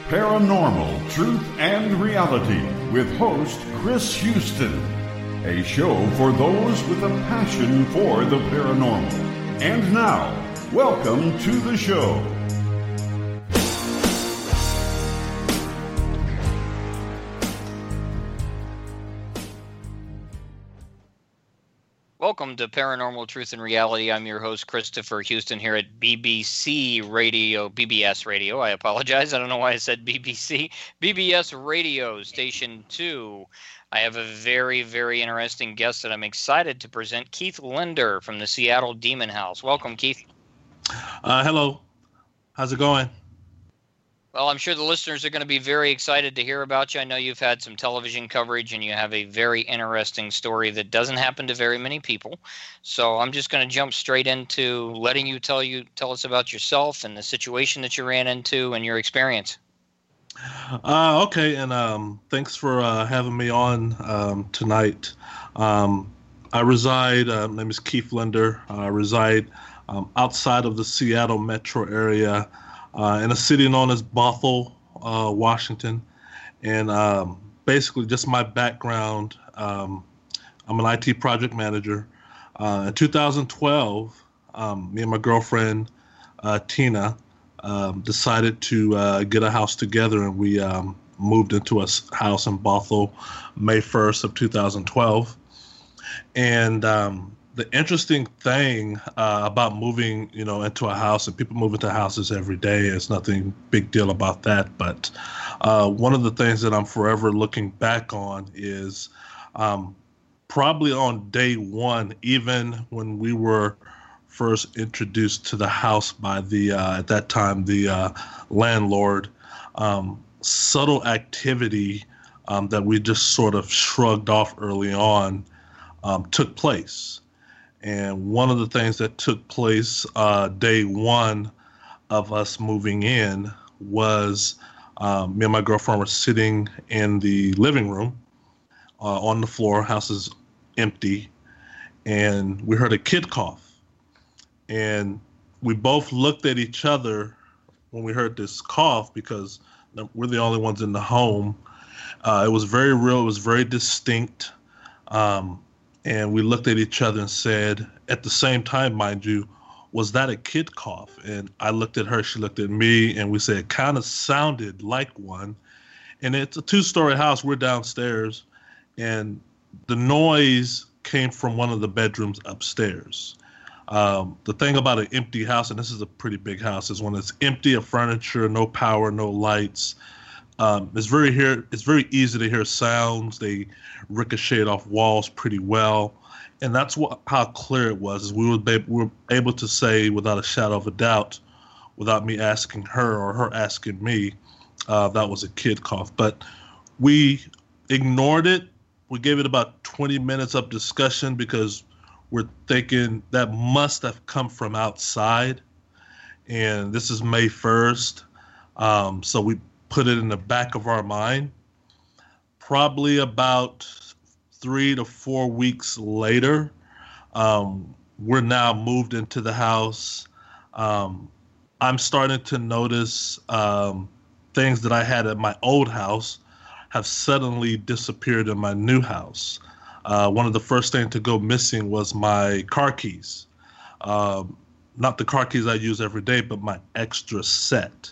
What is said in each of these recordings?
Paranormal Truth and Reality with host Chris Houston. A show for those with a passion for the paranormal. And now, welcome to the show. Welcome to Paranormal Truth and Reality. I'm your host, Christopher Houston, here at BBS Radio. I apologize. I don't know why I said BBC. BBS Radio, Station 2. I have a very, very interesting guest that I'm excited to present, Keith Linder from the Seattle Demon House. Welcome, Keith. Hello. How's it going? Well, I'm sure the listeners are going to be very excited to hear about you. I know you've had some television coverage and you have a very interesting story that doesn't happen to very many people. So I'm just going to jump straight into letting you tell us about yourself and the situation that you ran into and your experience. Okay, and thanks for having me on tonight. I reside, my name is Keith Linder. I reside outside of the Seattle metro area, in a city known as Bothell, Washington. And basically just my background, I'm an IT project manager. In 2012, me and my girlfriend, Tina, decided to get a house together, and we moved into a house in Bothell May 1st of 2012. And the interesting thing about moving, into a house, and people move into houses every day, there's nothing big deal about that. But one of the things that I'm forever looking back on is probably on day one, even when we were first introduced to the house by the, at that time, the landlord, subtle activity that we just sort of shrugged off early on took place. And one of the things that took place day one of us moving in was me and my girlfriend were sitting in the living room on the floor, house is empty, and we heard a kid cough. And we both looked at each other when we heard this cough because we're the only ones in the home. It was very real. It was very distinct. And we looked at each other and said, at the same time, mind you, was that a kid cough? And I looked at her, she looked at me, and we said, it kind of sounded like one. And it's a 2-story house. We're downstairs. And the noise came from one of the bedrooms upstairs. The thing about an empty house, and this is a pretty big house, is when it's empty of furniture, no power, no lights, it's very easy to hear sounds. They ricochet off walls pretty well. And that's how clear it was. Is we were able to say without a shadow of a doubt, without me asking her or her asking me, that was a kid cough. But we ignored it. We gave it about 20 minutes of discussion because we're thinking that must have come from outside. And this is May 1st. So we put it in the back of our mind. Probably about 3 to 4 weeks later, we're now moved into the house. I'm starting to notice things that I had at my old house have suddenly disappeared in my new house. One of the first things to go missing was my car keys. Not the car keys I use every day, but my extra set.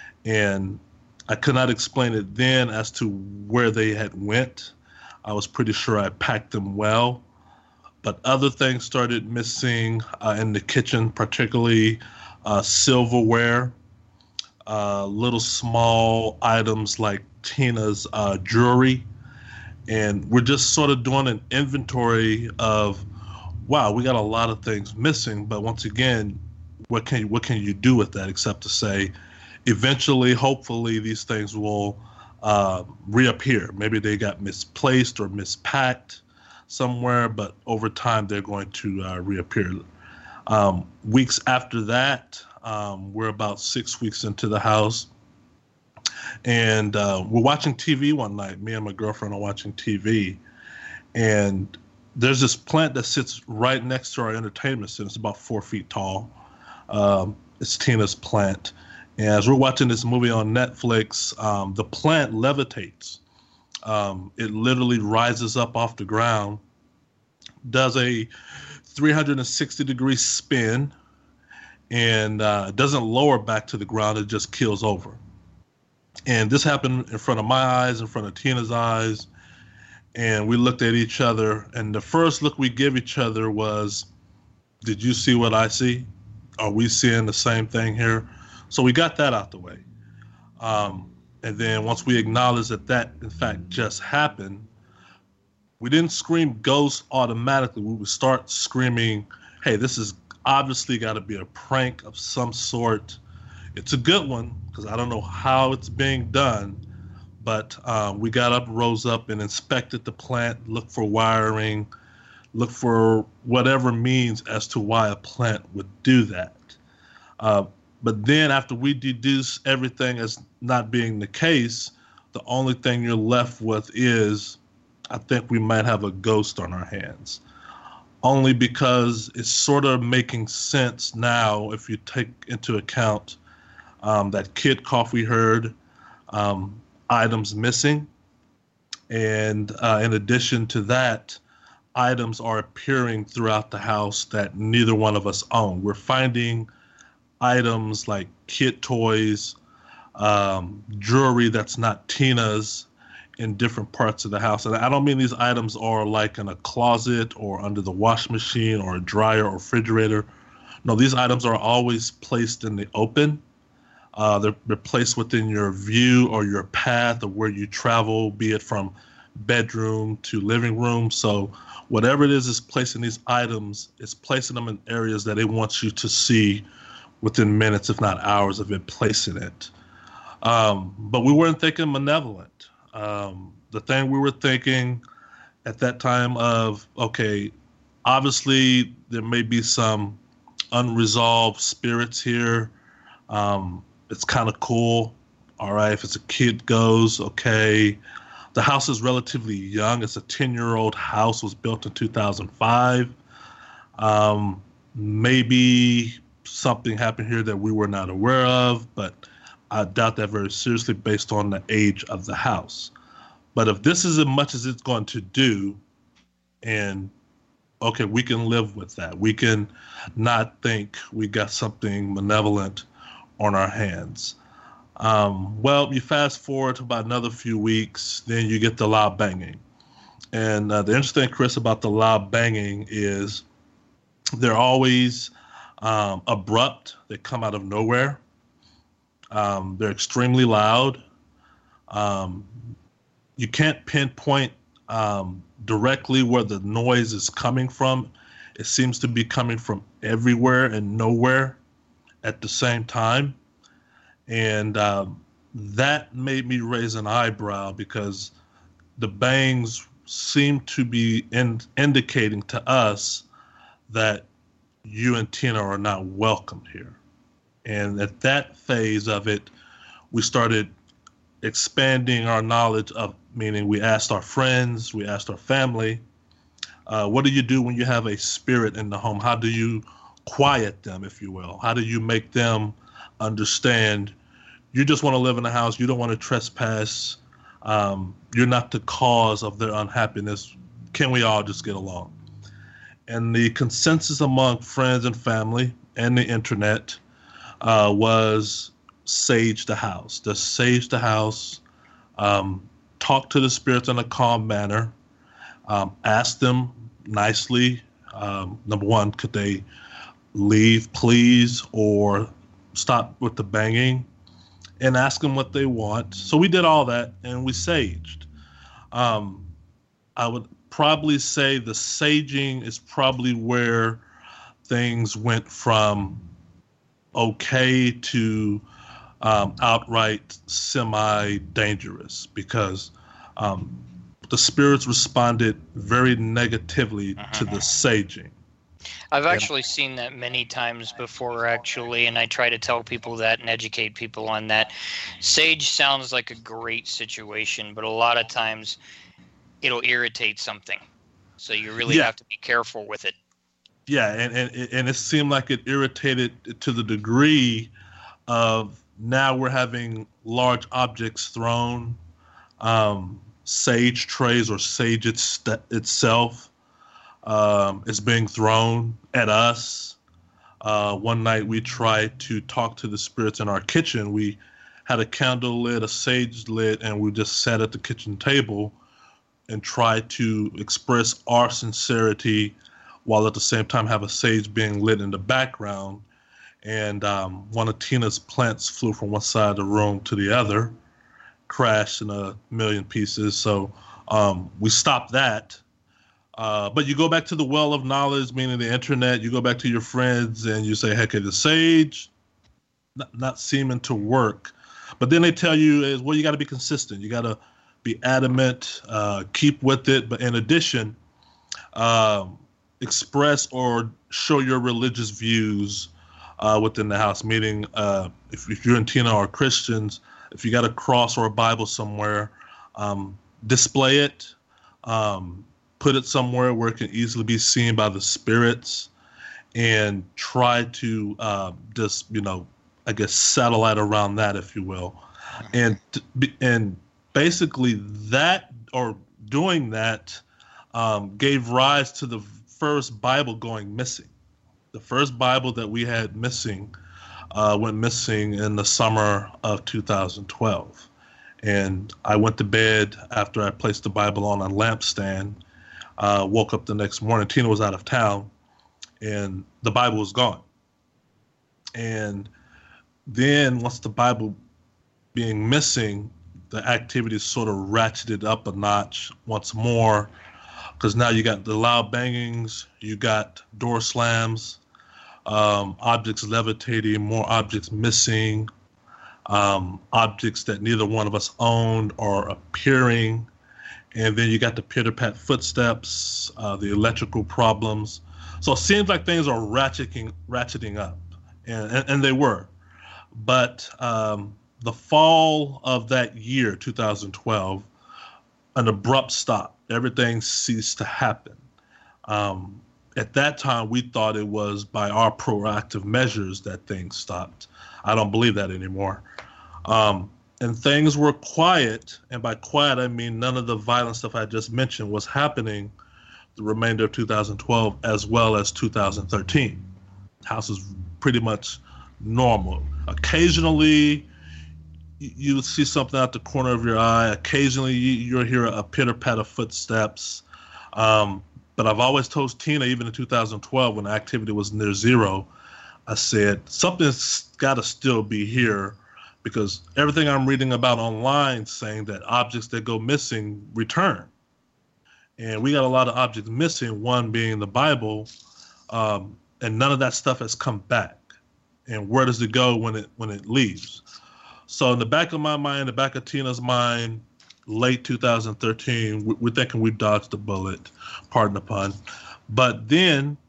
And I could not explain it then as to where they had went. I was pretty sure I packed them well. But other things started missing in the kitchen, particularly silverware, little small items like Tina's jewelry. And we're just sort of doing an inventory of, wow, we got a lot of things missing. But once again, what can you do with that except to say, eventually, hopefully, these things will reappear. Maybe they got misplaced or mispacked somewhere, but over time, they're going to reappear. Weeks after that, we're about 6 weeks into the house, and we're watching TV one night. Me and my girlfriend are watching TV, and there's this plant that sits right next to our entertainment center. It's about 4 feet tall. It's Tina's plant. And as we're watching this movie on Netflix, the plant levitates. It literally rises up off the ground, does a 360-degree spin, and doesn't lower back to the ground. It just keels over. And this happened in front of my eyes, in front of Tina's eyes. And we looked at each other. And the first look we give each other was, did you see what I see? Are we seeing the same thing here? So we got that out the way. And then once we acknowledged that in fact just happened, we didn't scream ghost automatically. We would start screaming, hey, this is obviously got to be a prank of some sort. It's a good one, because I don't know how it's being done. But we got up, rose up, and inspected the plant, looked for wiring, looked for whatever means as to why a plant would do that. But then after we deduce everything as not being the case, the only thing you're left with is, I think we might have a ghost on our hands. Only because it's sort of making sense now if you take into account that kid cough we heard, items missing. And in addition to that, items are appearing throughout the house that neither one of us own. We're finding items like kid toys, jewelry that's not Tina's, in different parts of the house. And I don't mean these items are like in a closet or under the wash machine or a dryer or refrigerator. No, these items are always placed in the open. They're placed within your view or your path of where you travel, be it from bedroom to living room. So whatever it is placing these items, it's placing them in areas that it wants you to see within minutes, if not hours, of it placing it. But we weren't thinking malevolent. The thing we were thinking at that time of, okay, obviously there may be some unresolved spirits here. It's kind of cool. All right, if it's a kid goes, okay. The house is relatively young. It's a 10-year-old house, was built in 2005. Maybe something happened here that we were not aware of, but I doubt that very seriously based on the age of the house. But if this is as much as it's going to do, and okay, we can live with that. We can not think we got something malevolent on our hands. Well, you fast forward to about another few weeks, then you get the loud banging. And the interesting thing, Chris, about the loud banging is they're always abrupt. They come out of nowhere. They're extremely loud. You can't pinpoint directly where the noise is coming from. It seems to be coming from everywhere and nowhere at the same time. And that made me raise an eyebrow, because the bangs seem to be indicating to us that you and Tina are not welcome here. And at that phase of it, we started expanding our knowledge of, meaning we asked our friends, we asked our family, what do you do when you have a spirit in the home? How do you quiet them, if you will? How do you make them understand you just want to live in the house, you don't want to trespass, you're not the cause of their unhappiness, can we all just get along? And the consensus among friends and family and the internet was sage the house. Just sage the house, talk to the spirits in a calm manner, ask them nicely, number one, could they leave, please, or stop with the banging, and ask them what they want. So we did all that, and we saged. I would probably say the saging is probably where things went from okay to outright semi-dangerous, because the spirits responded very negatively to the saging. I've actually seen that many times before, actually, and I try to tell people that and educate people on that. Sage sounds like a great situation, but a lot of times it'll irritate something. So you really have to be careful with it. Yeah, and it seemed like it irritated to the degree of now we're having large objects thrown, sage trays or sage itself is being thrown at us. One night we tried to talk to the spirits in our kitchen. We had a candle lit, a sage lit, and we just sat at the kitchen table and tried to express our sincerity while at the same time have a sage being lit in the background. And one of Tina's plants flew from one side of the room to the other, crashed in a million pieces. So we stopped that. But you go back to the well of knowledge, meaning the internet. You go back to your friends and you say, "Heck, the sage not seeming to work." But then they tell you is, well, you got to be consistent. You got to be adamant, keep with it. But in addition, express or show your religious views within the house. Meaning, if you're and Tina are Christians, if you got a cross or a Bible somewhere, display it. Put it somewhere where it can easily be seen by the spirits, and try to just, I guess, satellite around that, if you will. And basically that, or doing that, gave rise to the first Bible going missing. The first Bible that we had missing went missing in the summer of 2012. And I went to bed after I placed the Bible on a lampstand. Woke up the next morning. Tina was out of town, and the Bible was gone. And then once the Bible being missing, the activity sort of ratcheted up a notch once more, because now you got the loud bangings, you got door slams, objects levitating, more objects missing, objects that neither one of us owned are appearing. And then you got the pitter-pat footsteps, the electrical problems. So it seems like things are ratcheting up, and they were. But the fall of that year, 2012, an abrupt stop. Everything ceased to happen. At that time, we thought it was by our proactive measures that things stopped. I don't believe that anymore. And things were quiet, and by quiet, I mean none of the violent stuff I just mentioned was happening the remainder of 2012 as well as 2013. House is pretty much normal. Occasionally, you see something out the corner of your eye. Occasionally, you'll hear a pitter-patter footsteps. But I've always told Tina, even in 2012, when the activity was near zero, I said, something's got to still be here, because everything I'm reading about online saying that objects that go missing return. And we got a lot of objects missing, one being the Bible, and none of that stuff has come back. And where does it go when it leaves? So in the back of my mind, the back of Tina's mind, late 2013, we're thinking we dodged the bullet, pardon the pun. But then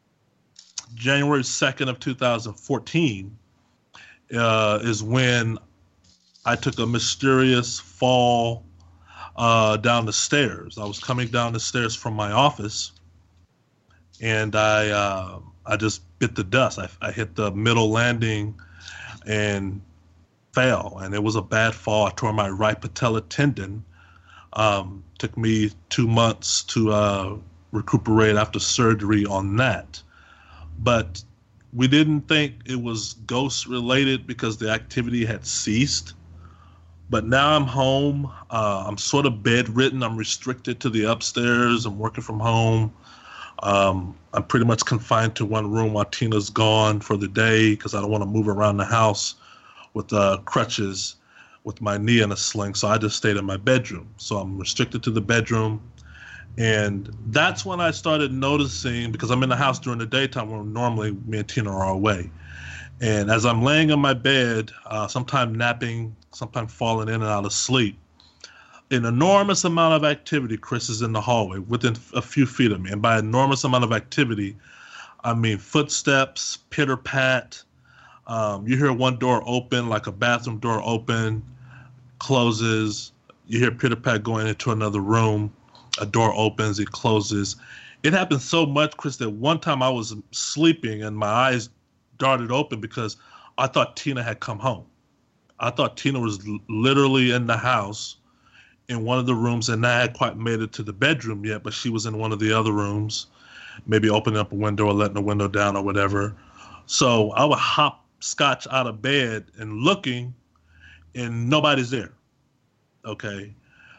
January 2nd of 2014, is when I took a mysterious fall down the stairs. I was coming down the stairs from my office, and I just bit the dust. I hit the middle landing and fell, and it was a bad fall. I tore my right patella tendon. Took me 2 months to recuperate after surgery on that. But we didn't think it was ghost related because the activity had ceased. But now I'm home. I'm sort of bedridden. I'm restricted to the upstairs. I'm working from home. I'm pretty much confined to one room while Tina's gone for the day because I don't want to move around the house with crutches with my knee in a sling. So I just stayed in my bedroom. So I'm restricted to the bedroom. And that's when I started noticing, because I'm in the house during the daytime when normally me and Tina are away. And as I'm laying in my bed, sometimes napping, sometimes falling in and out of sleep, an enormous amount of activity, Chris, is in the hallway within a few feet of me. And by enormous amount of activity, I mean footsteps, pitter-pat. You hear one door open, like a bathroom door open, closes. You hear pitter-pat going into another room. A door opens, it closes. It happened so much, Chris, that one time I was sleeping and my eyes darted open because I thought Tina had come home. I thought Tina was literally in the house in one of the rooms, and I hadn't quite made it to the bedroom yet, but she was in one of the other rooms, maybe opening up a window or letting the window down or whatever. So I would hopscotch out of bed and looking, and nobody's there. Okay.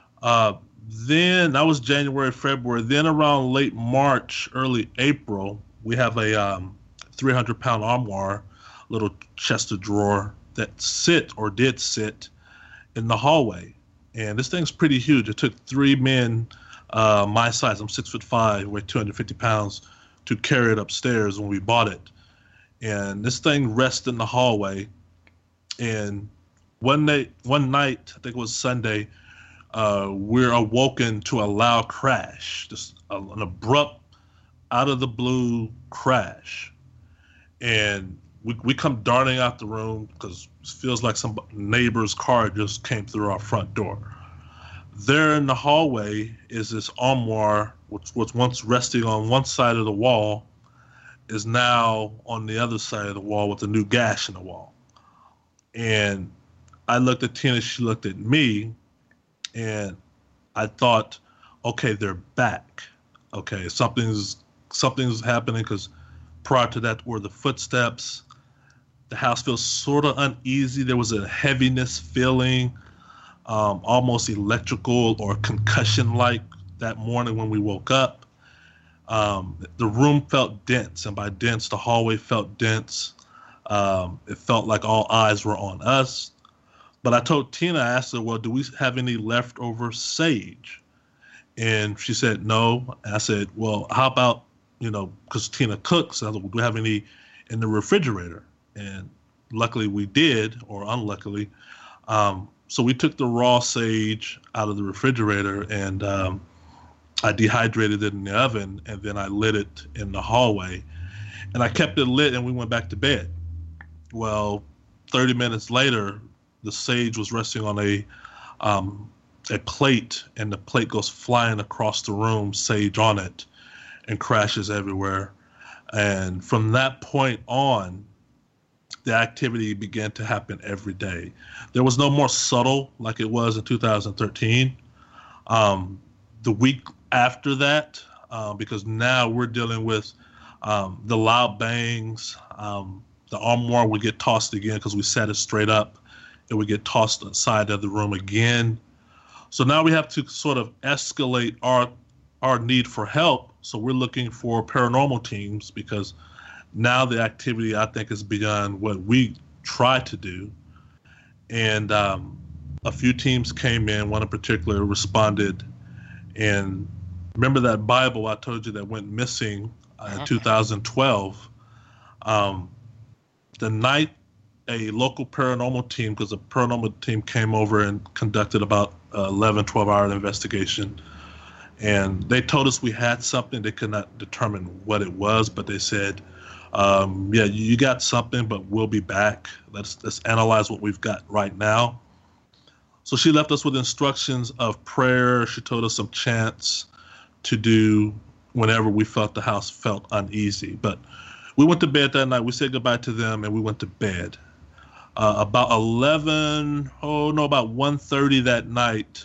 Then that was January, February. Then around late March, early April, we have a 300-pound armoire, little chest of drawer that did sit in the hallway. And this thing's pretty huge. It took 3 men my size. I'm 6'5", weigh 250 pounds, to carry it upstairs when we bought it. And this thing rests in the hallway. And one night, I think it was Sunday, we're awoken to a loud crash, just an abrupt, out of the blue crash. And we come darting out the room because it feels like some neighbor's car just came through our front door. There in the hallway is this armoire, which was once resting on one side of the wall, is now on the other side of the wall with a new gash in the wall. And I looked at Tina, she looked at me, and I thought, okay, they're back. Okay, something's happening, because prior to that were the footsteps. The house feels sort of uneasy. There was a heaviness feeling, almost electrical or concussion-like that morning when we woke up. The room felt dense, and by dense, the hallway felt dense. It felt like all eyes were on us. But I told Tina, I asked her, well, do we have any leftover sage? And she said, no. And I said, well, how about, because Tina cooks, I said, do we have any in the refrigerator? And luckily we did, or unluckily. So we took the raw sage out of the refrigerator, and I dehydrated it in the oven, and then I lit it in the hallway. And I kept it lit, and we went back to bed. Well, 30 minutes later, the sage was resting on a plate, and the plate goes flying across the room, sage on it, and crashes everywhere. And from that point on, the activity began to happen every day. There was no more subtle like it was in 2013. The week after that, because now we're dealing with the loud bangs, the armoire would get tossed again because we set it straight up. It would get tossed inside of the room again. So now we have to sort of escalate our need for help. So we're looking for paranormal teams, because now the activity, I think, is beyond what we try to do. And a few teams came in. One in particular responded. And remember that Bible I told you that went missing in 2012? The night a local paranormal team, because a paranormal team came over and conducted about 11, 12-hour investigation. And they told us we had something. They could not determine what it was, but they said, yeah, you got something, but we'll be back. Let's analyze what we've got right now. So she left us with instructions of prayer. She told us some chants to do whenever we felt the house felt uneasy. But we went to bed that night. We said goodbye to them, and we went to bed. About 1:30 that night,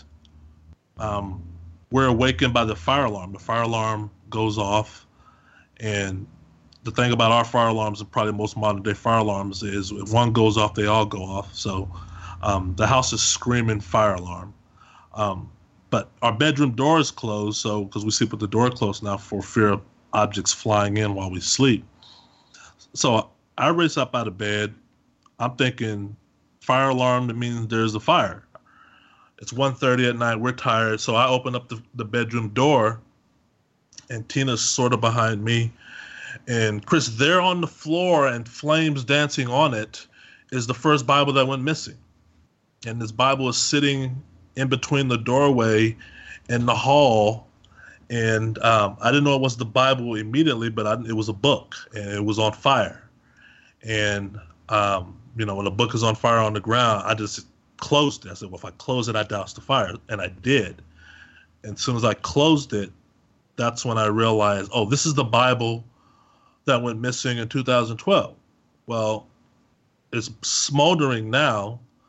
we're awakened by the fire alarm. The fire alarm goes off, and the thing about our fire alarms, and probably most modern day fire alarms, is if one goes off, they all go off. So the house is screaming fire alarm. But our bedroom door is closed, so because we sleep with the door closed now for fear of objects flying in while we sleep. So I race up out of bed. I'm thinking fire alarm, that means there's a fire. It's 1:30 at night. We're tired. So I open up the bedroom door, and Tina's sort of behind me. And Chris, there on the floor and flames dancing on it is the first Bible that went missing. And this Bible is sitting in between the doorway and the hall. And I didn't know it was the Bible immediately, but it was a book, and it was on fire. And, when a book is on fire on the ground, I just closed it. I said, well, if I close it, I douse the fire. And I did. And as soon as I closed it, that's when I realized, oh, this is the Bible that went missing in 2012. Well, it's smoldering now,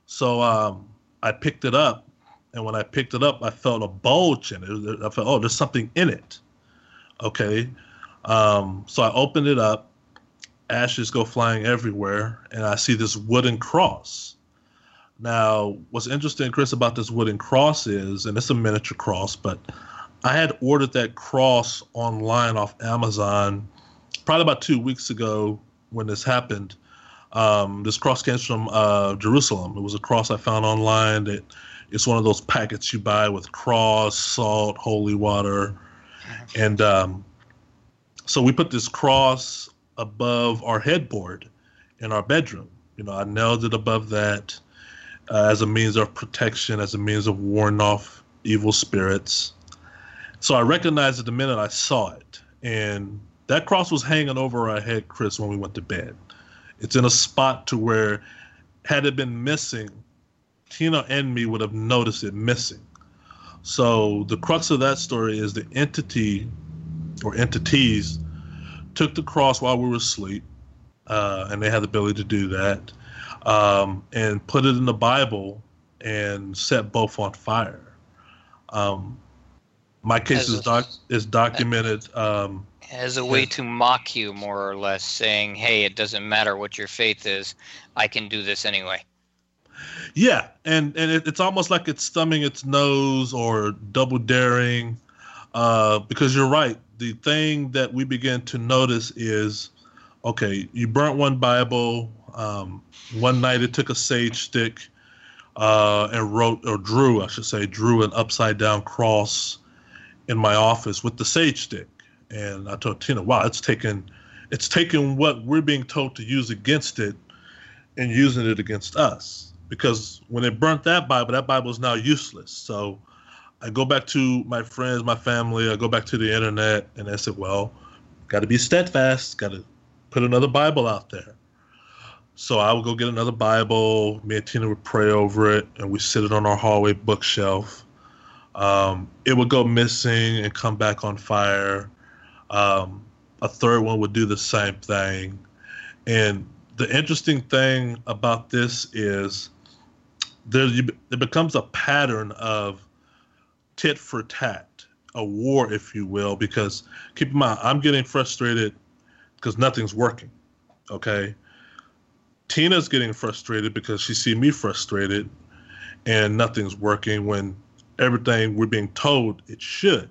So I picked it up, and when I picked it up, I felt a bulge in it. I felt, oh, there's something in it. Okay. So I opened it up. Ashes go flying everywhere, and I see this wooden cross. Now, what's interesting, Chris, about this wooden cross is, and it's a miniature cross, but I had ordered that cross online off Amazon probably about 2 weeks ago when this happened. This cross came from Jerusalem. It was a cross I found online. It's one of those packets you buy with cross, salt, holy water. And so we put this cross above our headboard in our bedroom. I nailed it above that as a means of protection, as a means of warding off evil spirits. So I recognized it the minute I saw it. And that cross was hanging over our head, Chris, when we went to bed. It's in a spot to where, had it been missing, Tina and me would have noticed it missing. So the crux of that story is the entity or entities took the cross while we were asleep, and they had the ability to do that, and put it in the Bible and set both on fire. My case is documented. As a way to mock you, more or less, saying, hey, it doesn't matter what your faith is, I can do this anyway. Yeah, and it's almost like it's thumbing its nose or double daring, because you're right. The thing that we begin to notice is, okay, you burnt one Bible. One night it took a sage stick and drew an upside down cross in my office with the sage stick. And I told Tina, wow, it's taken what we're being told to use against it and using it against us. Because when it burnt that Bible is now useless. So I go back to my friends, my family, I go back to the internet, and I said, well, got to be steadfast, got to put another Bible out there. So I would go get another Bible, me and Tina would pray over it, and we sit it on our hallway bookshelf. It would go missing and come back on fire. A third one would do the same thing. And the interesting thing about this is there becomes a pattern of tit for tat, a war, if you will, because keep in mind, I'm getting frustrated because nothing's working, okay? Tina's getting frustrated because she sees me frustrated and nothing's working when everything we're being told it should.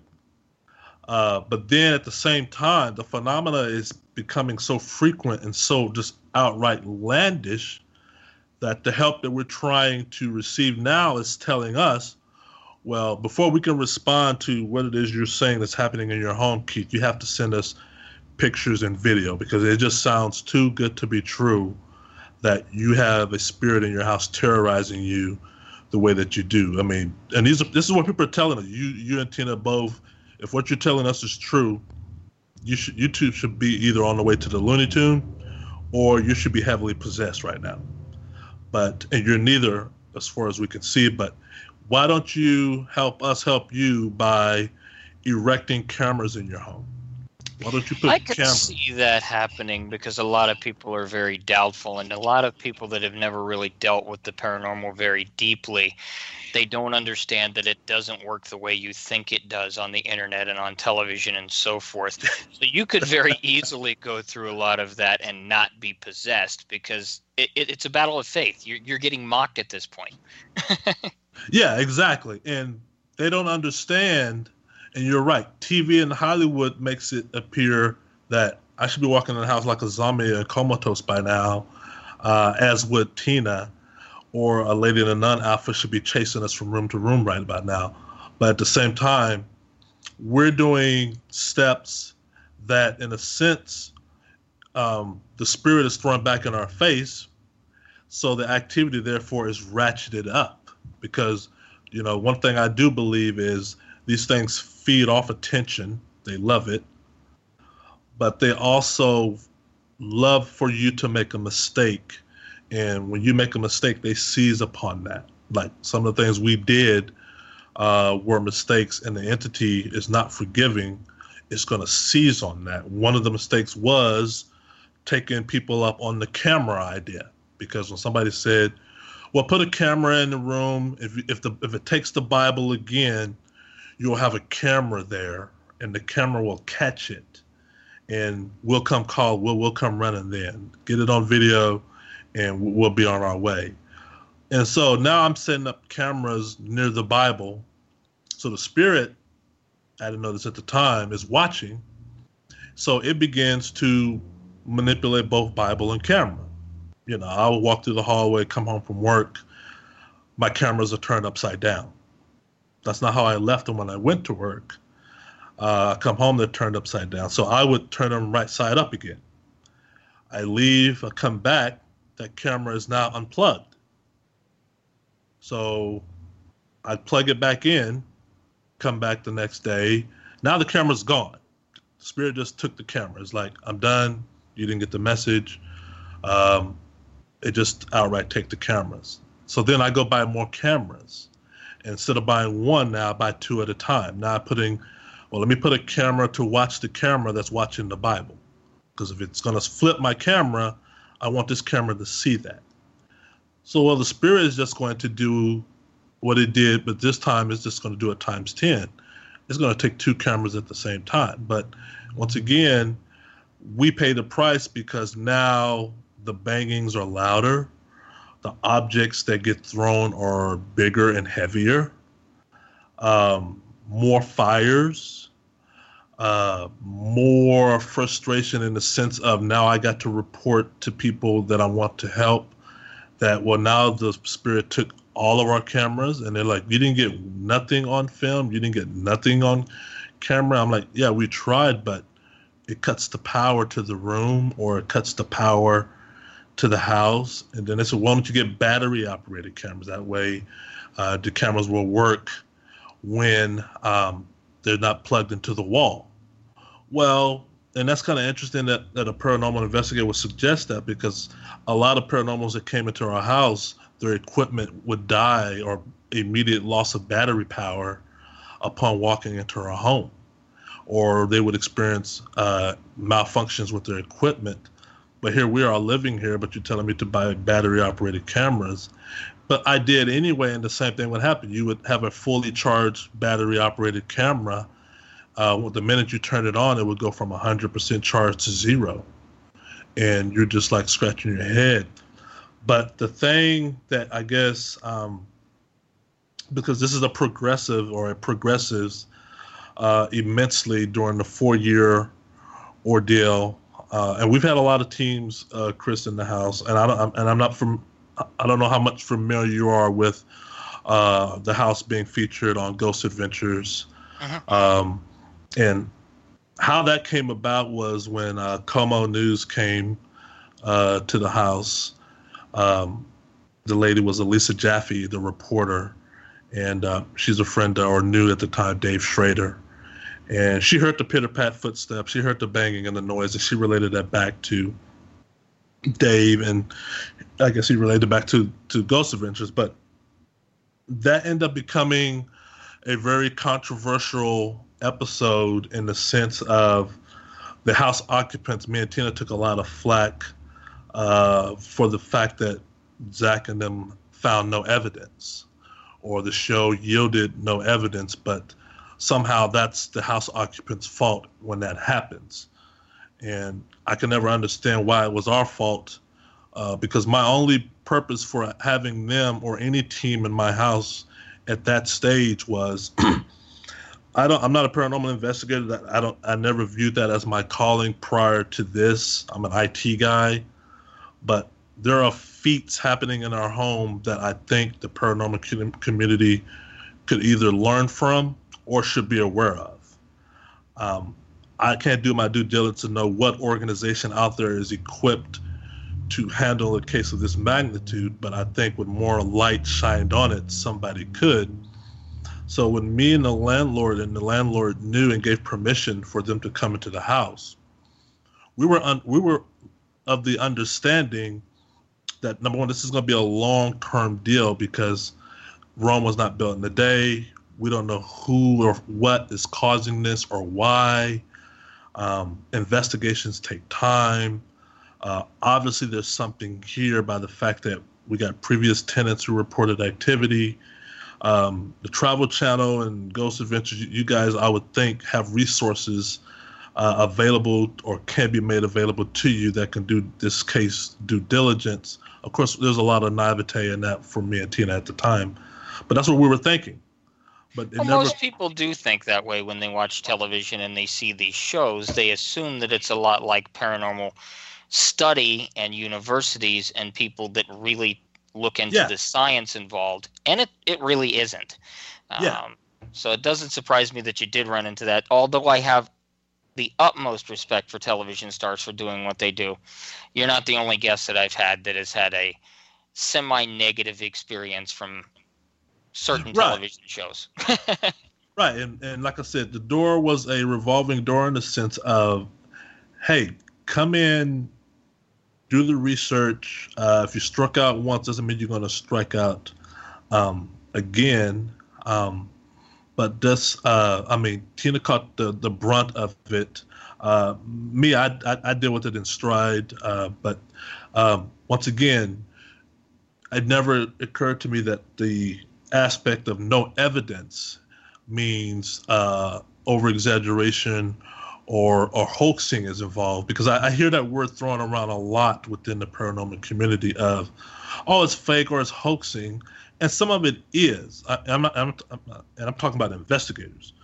But then at the same time, the phenomena is becoming so frequent and so just outright outlandish that the help that we're trying to receive now is telling us, well, before we can respond to what it is you're saying that's happening in your home, Keith, you have to send us pictures and video because it just sounds too good to be true that you have a spirit in your house terrorizing you the way that you do. I mean, and this is what people are telling us. You and Tina both, if what you're telling us is true, you two should be either on the way to the Looney Tune or you should be heavily possessed right now. And you're neither as far as we can see, but why don't you help us help you by erecting cameras in your home? Why don't you put I could cameras? see that happening because a lot of people are very doubtful, and a lot of people that have never really dealt with the paranormal very deeply, they don't understand that it doesn't work the way you think it does on the internet and on television and so forth. So you could very easily go through a lot of that and not be possessed because it's a battle of faith. You're getting mocked at this point. Yeah, exactly. And they don't understand. And you're right. TV in Hollywood makes it appear that I should be walking in the house like a zombie and comatose by now, as would Tina, or a Lady in a Nun outfit should be chasing us from room to room right about now. But at the same time, we're doing steps that, in a sense, the spirit is thrown back in our face. So the activity, therefore, is ratcheted up. Because, one thing I do believe is these things feed off attention. They love it. But they also love for you to make a mistake. And when you make a mistake, they seize upon that. Like some of the things we did were mistakes, and the entity is not forgiving. It's going to seize on that. One of the mistakes was taking people up on the camera idea. Because when somebody said, Well, put a camera in the room. If it takes the Bible again, you'll have a camera there, and the camera will catch it, and we'll come running then. Get it on video, and we'll be on our way. And so now I'm setting up cameras near the Bible, so the Spirit, I didn't know this at the time, is watching. So it begins to manipulate both Bible and camera. I will walk through the hallway, come home from work, my cameras are turned upside down. That's not how I left them when I went to work. I come home, they're turned upside down. So I would turn them right side up again. I leave, I come back, that camera is now unplugged. So I plug it back in, come back the next day. Now the camera's gone. The Spirit just took the camera. It's like, I'm done. You didn't get the message. It just outright take the cameras. So then I go buy more cameras. Instead of buying one, now I buy two at a time. Now let me put a camera to watch the camera that's watching the Bible. Because if it's going to flip my camera, I want this camera to see that. So, the Spirit is just going to do what it did, but this time it's just going to do it times 10. It's going to take two cameras at the same time. But once again, we pay the price because now the bangings are louder. The objects that get thrown are bigger and heavier. More fires. More frustration in the sense of now I got to report to people that I want to help that, well, now the Spirit took all of our cameras, and they're like, you didn't get nothing on film, you didn't get nothing on camera. I'm like, yeah, we tried, but it cuts the power to the room, or it cuts the power to the house. And then they said, why don't you get battery operated cameras? That way the cameras will work when they're not plugged into the wall. Well, and that's kind of interesting that a paranormal investigator would suggest that, because a lot of paranormals that came into our house, their equipment would die or immediate loss of battery power upon walking into our home, or they would experience malfunctions with their equipment. But here we are living here, but you're telling me to buy battery operated cameras. But I did anyway, and the same thing would happen. You would have a fully charged battery operated camera. The minute you turn it on, it would go from 100% charge to 0. And you're just like scratching your head. But the thing that I guess, because this is a progressive or it progresses immensely during the 4-year ordeal, and we've had a lot of teams, Chris, in the house, and I don't know how much familiar you are with the house being featured on Ghost Adventures. Uh-huh. And how that came about was when Como News came to the house. The lady was Elisa Jaffe, the reporter, and she's a friend or knew at the time Dave Schrader. And she heard the pitter-pat footsteps, she heard the banging and the noise, and she related that back to Dave, and I guess he related back to Ghost Adventures. But that ended up becoming a very controversial episode in the sense of the house occupants. Me and Tina took a lot of flack for the fact that Zach and them found no evidence, or the show yielded no evidence, but somehow that's the house occupants' fault when that happens. And I can never understand why it was our fault, because my only purpose for having them or any team in my house at that stage was I'm not a paranormal investigator. I never viewed that as my calling prior to this. I'm an IT guy, but there are feats happening in our home that I think the paranormal community could either learn from or should be aware of. I can't do my due diligence to know what organization out there is equipped to handle a case of this magnitude, but I think with more light shined on it, somebody could. So when me and the landlord knew and gave permission for them to come into the house, we were of the understanding that, number one, this is going to be a long-term deal, because Rome was not built in a day. We don't know who or what is causing this or why. Investigations take time. Obviously, there's something here by the fact that We got previous tenants who reported activity. The Travel Channel and Ghost Adventures, you guys, I would think, have resources available or can be made available to you that can do this case due diligence. Of course, there's a lot of naivete in that for me and Tina at the time, but that's what we were thinking. But most people do think that way when they watch television and they see these shows. They assume that it's a lot like Paranormal Study and universities and people that really look into the science involved, and it really isn't. So it doesn't surprise me that you did run into that, although I have the utmost respect for television stars for doing what they do. You're not the only guest that I've had that has had a semi-negative experience from certain television shows. Right, and like I said, the door was a revolving door in the sense of, hey, come in, do the research. If you struck out once, doesn't mean you're going to strike out again. But this, Tina caught the brunt of it. Me, I deal with it in stride. But once again, it never occurred to me that the aspect of no evidence means over-exaggeration or hoaxing is involved, because I hear that word thrown around a lot within the paranormal community of, oh, it's fake or it's hoaxing. And some of it is. I'm talking about investigators.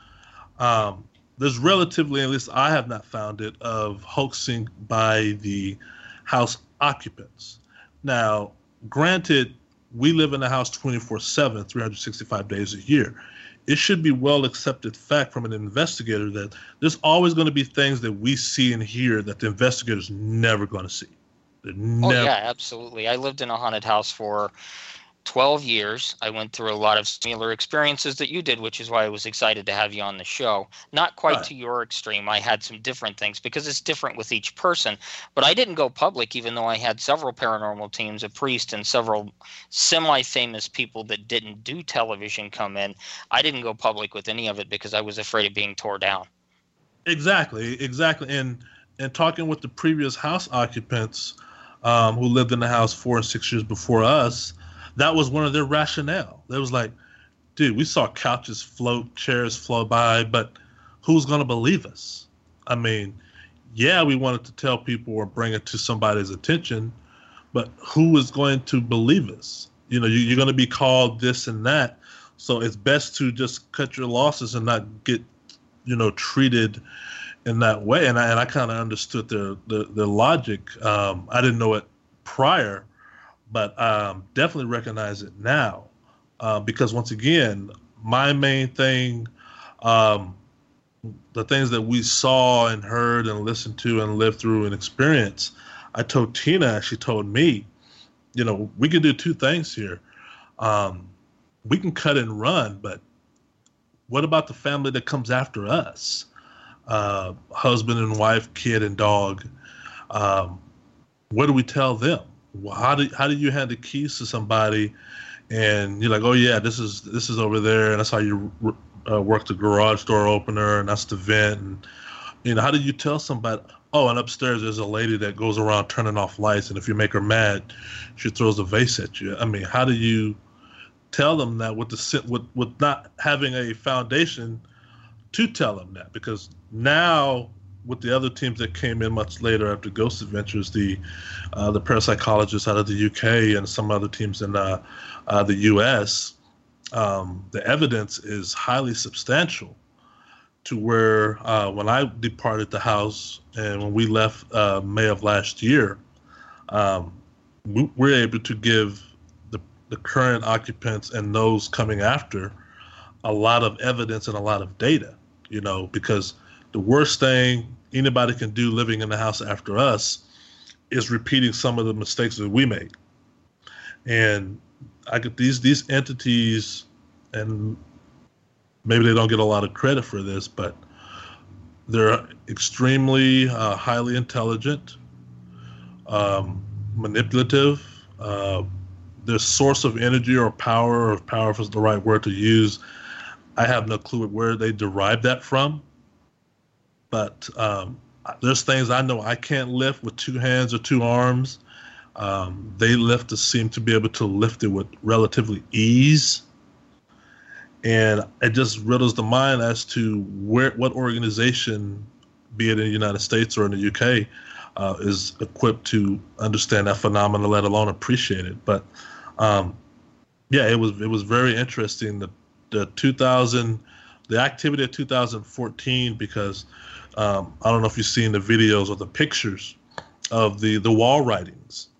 There's relatively, at least I have not found it, of hoaxing by the house occupants. Now, granted, we live in the house 24/7, 365 days a year. It should be well accepted fact from an investigator that there's always going to be things that we see and hear that the investigator's never going to see. Oh, yeah, absolutely. I lived in a haunted house for 12 years. I went through a lot of similar experiences that you did, which is why I was excited to have you on the show. Not quite to your extreme. I had some different things because it's different with each person. But I didn't go public, even though I had several paranormal teams, a priest, and several semi-famous people that didn't do television come in. I didn't go public with any of it because I was afraid of being tore down. Exactly. And talking with the previous house occupants who lived in the house 4 and 6 years before us, that was one of their rationale. They was like, dude, we saw couches float, chairs float by, but who's going to believe us? I mean, yeah, we wanted to tell people or bring it to somebody's attention, but who is going to believe us? You know, you're going to be called this and that. So it's best to just cut your losses and not get, treated in that way. And I kind of understood their logic. I didn't know it prior, but definitely recognize it now, because once again, my main thing, the things that we saw and heard and listened to and lived through and experienced, I told Tina, she told me, we can do two things here. We can cut and run, but what about the family that comes after us? Husband and wife, kid and dog. What do we tell them? How do you hand the keys to somebody and you're like, oh yeah, this is over there, and that's how you work the garage door opener, and that's the vent, and how do you tell somebody, oh, and upstairs there's a lady that goes around turning off lights, and if you make her mad, she throws a vase at you? I mean, how do you tell them that with not having a foundation to tell them that? Because now, with the other teams that came in much later after Ghost Adventures, the parapsychologists out of the UK and some other teams in the US, the evidence is highly substantial to where when I departed the house and when we left May of last year, we're able to give the current occupants and those coming after a lot of evidence and a lot of data, because the worst thing anybody can do living in the house after us is repeating some of the mistakes that we made. And I get these entities, and maybe they don't get a lot of credit for this, but they're extremely highly intelligent, manipulative. Their source of energy or power is the right word to use. I have no clue where they derive that from. But there's things I know I can't lift with 2 hands or 2 arms. They seem to be able to lift it with relatively ease. And it just riddles the mind as to what organization, be it in the United States or in the UK, is equipped to understand that phenomenon, let alone appreciate it. But it was very interesting. The activity of 2014, because I don't know if you've seen the videos or the pictures of the wall writings.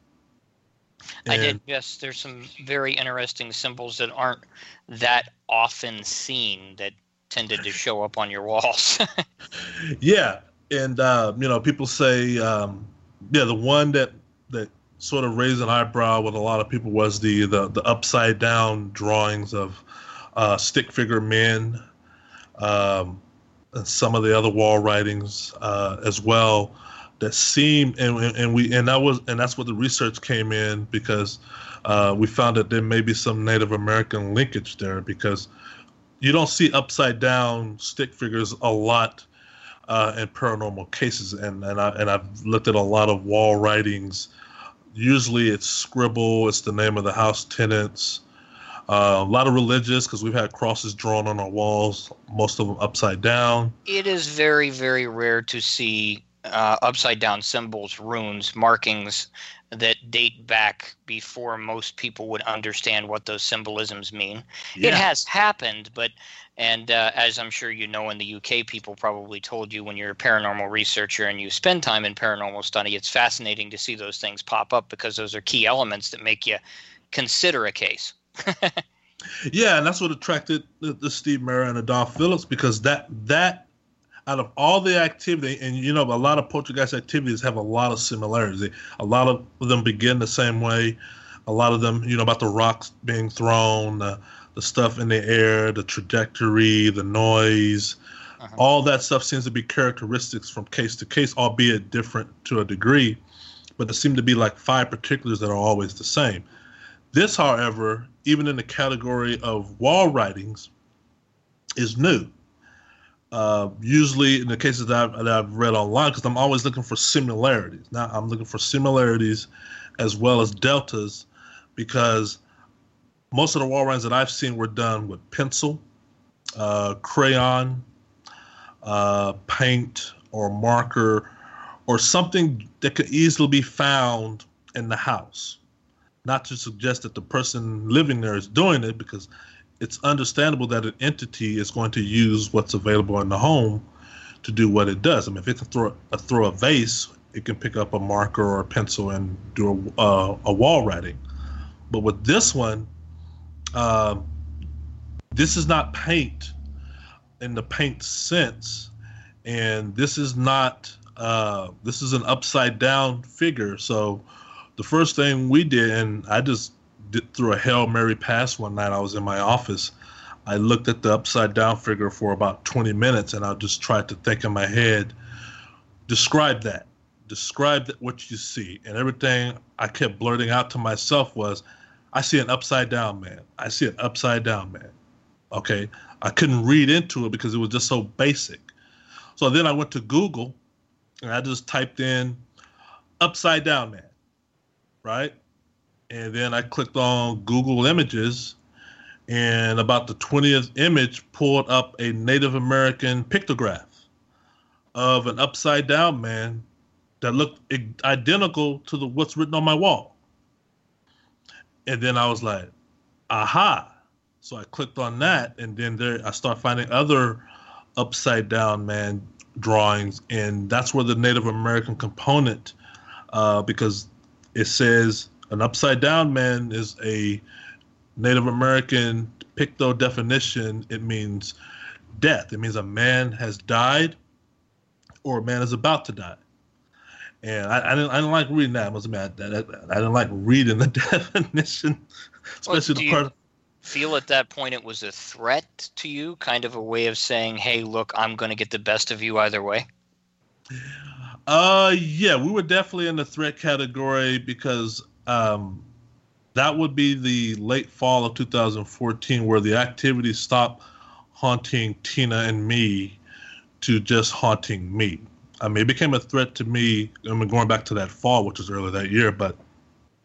I did, yes. There's some very interesting symbols that aren't that often seen that tended to show up on your walls. Yeah, and people say, the one that sort of raised an eyebrow with a lot of people was the upside down drawings of stick figure men, and some of the other wall writings as well. That seemed, and that's what the research came in, because we found that there may be some Native American linkage there, because you don't see upside down stick figures a lot in paranormal cases, and I've looked at a lot of wall writings. Usually it's scribble, it's the name of the house tenants, a lot of religious, because we've had crosses drawn on our walls, most of them upside down. It is very, very rare to see upside down symbols, runes, markings that date back before most people would understand what those symbolisms mean. Yeah. It has happened, and as I'm sure you know, in the UK, people probably told you, when you're a paranormal researcher and you spend time in paranormal study, it's fascinating to see those things pop up, because those are key elements that make you consider a case. Yeah, and that's what attracted the Steve Mera and the Don Phillips, because that out of all the activity, and a lot of poltergeist activities have a lot of similarities. A lot of them begin the same way. A lot of them, about the rocks being thrown, the stuff in the air, the trajectory, the noise, all that stuff seems to be characteristics from case to case, albeit different to a degree. But there seem to be like 5 particulars that are always the same. This, however, even in the category of wall writings, is new. Usually in the cases that I've read online, because I'm always looking for similarities. Now I'm looking for similarities as well as deltas, because most of the wall writings that I've seen were done with pencil, crayon, paint, or marker, or something that could easily be found in the house. Not to suggest that the person living there is doing it, because it's understandable that an entity is going to use what's available in the home to do what it does. I mean, if it can throw a vase, it can pick up a marker or a pencil and do a wall writing. But with this one, this is not paint in the paint sense, and this is not. This is an upside down figure. So the first thing we did, and I just through a Hail Mary pass one night, I was in my office. I looked at the upside down figure for about 20 minutes, and I just tried to think in my head, describe what you see. And everything I kept blurting out to myself was, I see an upside down man. I see an upside down man. Okay. I couldn't read into it because it was just so basic. So then I went to Google and I just typed in upside down man. Right. And then I clicked on Google Images, and about the 20th image pulled up a Native American pictograph of an upside down man that looked identical to what's written on my wall. And then I was like, aha. So I clicked on that, and then I start finding other upside down man drawings, and that's where the Native American component, because it says an upside down man is a Native American picto definition. It means death. It means a man has died or a man is about to die. And I didn't like reading that. I didn't like reading the definition, especially the part. Feel at that point it was a threat to you, kind of a way of saying, hey, look, I'm going to get the best of you either way? Yeah, we were definitely in the threat category, because that would be the late fall of 2014, where the activity stopped haunting Tina and me to just haunting me. I mean, it became a threat to me. I mean, going back to that fall, which was earlier that year, but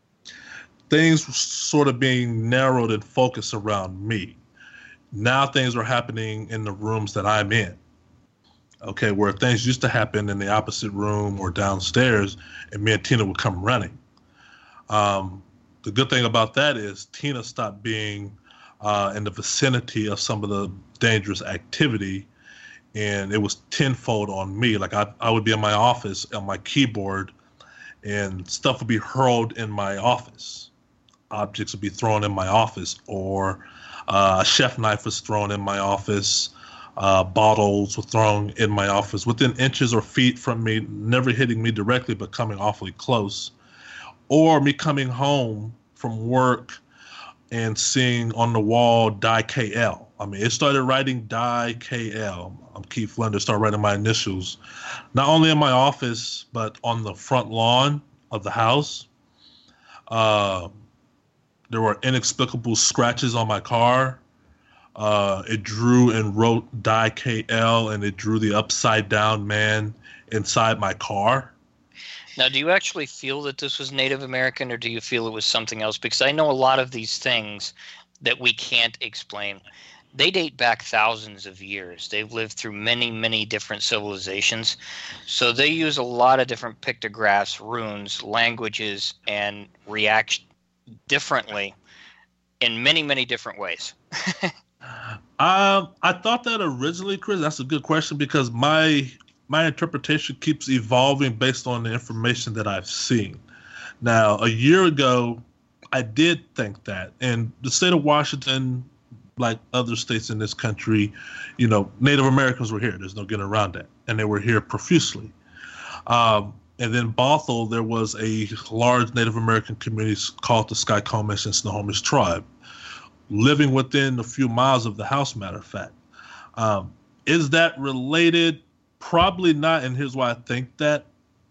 things were sort of being narrowed and focused around me. Now things are happening in the rooms that I'm in. Okay, where things used to happen in the opposite room or downstairs, and me and Tina would come running. The good thing about that is Tina stopped being in the vicinity of some of the dangerous activity, and it was tenfold on me. Like I would be in my office on my keyboard, and stuff would be hurled in my office. Objects would be thrown in my office, or a chef knife was thrown in my office. Bottles were thrown in my office within inches or feet from me, never hitting me directly, but coming awfully close. Or me coming home from work and seeing on the wall Die KL. I mean, it started writing Die KL. I'm Keith Flender, started writing my initials, not only in my office, but on the front lawn of the house. There were inexplicable scratches on my car. It drew and wrote Die KL, and it drew the upside down man inside my car. Now, do you actually feel that this was Native American, or do you feel it was something else? Because I know a lot of these things that we can't explain, they date back thousands of years. They've lived through many, many different civilizations. So they use a lot of different pictographs, runes, languages, and react differently in many, many different ways. I thought that originally, Chris. That's a good question, because my interpretation keeps evolving based on the information that I've seen. Now, a year ago, I did think that, and the state of Washington, like other states in this country, Native Americans were here. There's no getting around that, and they were here profusely. And then Bothell, there was a large Native American community called the Skykomish and Snohomish tribe, living within a few miles of the house, matter of fact. Is that related? Probably not, and here's why I think that.